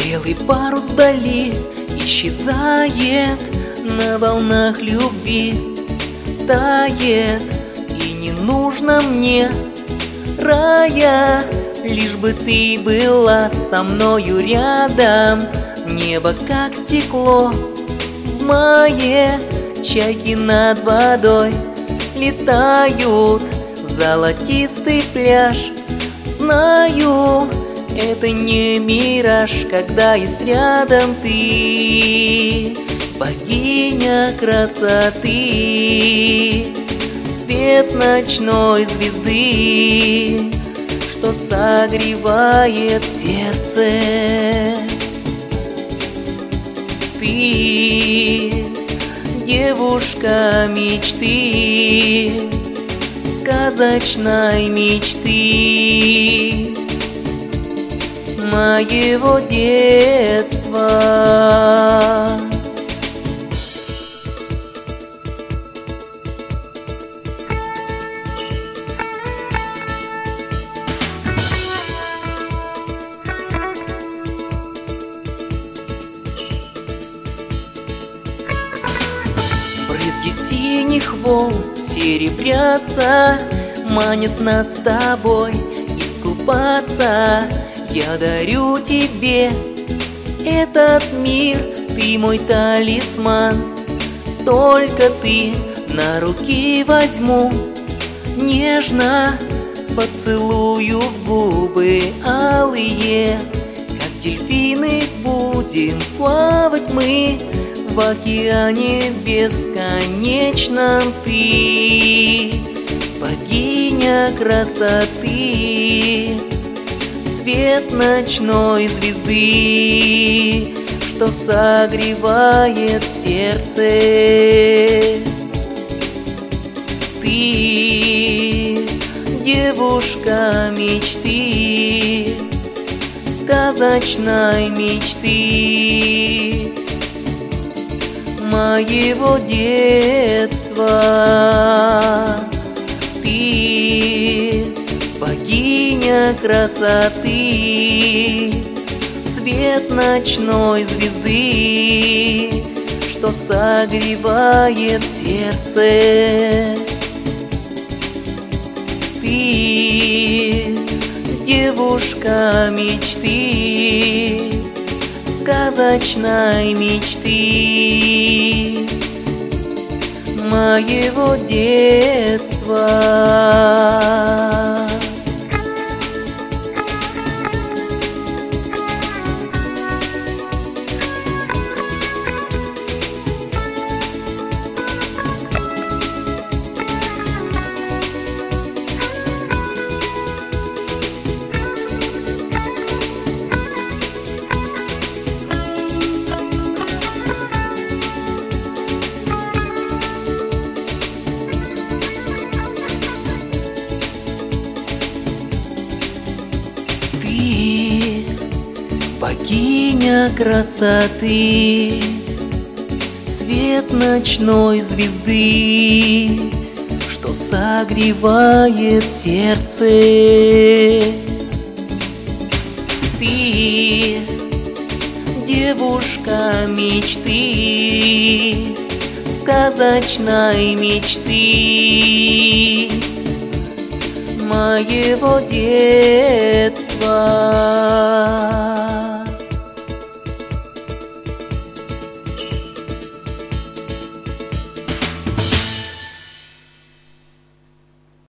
Белый парус вдали исчезает на волнах любви, тает, и не нужно мне рая, лишь бы ты была со мною рядом. Небо как стекло в мае, чайки над водой летают, золотистый пляж. Знаю, это не мираж, когда есть рядом ты, богиня красоты, свет ночной звезды, что согревает сердце. Ты девушка мечты, сказочной мечты, моего детства. Брызги синих волн серебрятся, манят нас с тобой искупаться. Я дарю тебе этот мир, ты мой талисман. Только ты на руки возьму, нежно поцелую в губы алые. Как дельфины будем плавать мы в океане бесконечном. Ты богиня красоты, свет ночной звезды, что согревает сердце. Ты девушка мечты, сказочной мечты, моего детства. Ты богиня красоты, свет ночной звезды, что согревает сердце. Ты девушка мечты, сказочной мечты, моего детства. Богиня красоты, свет ночной звезды, что согревает сердце. Ты девушка мечты, сказочной мечты, моего детства.